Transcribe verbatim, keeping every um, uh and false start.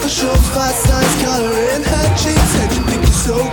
A surefire signs coloring her cheeks, and you think you're so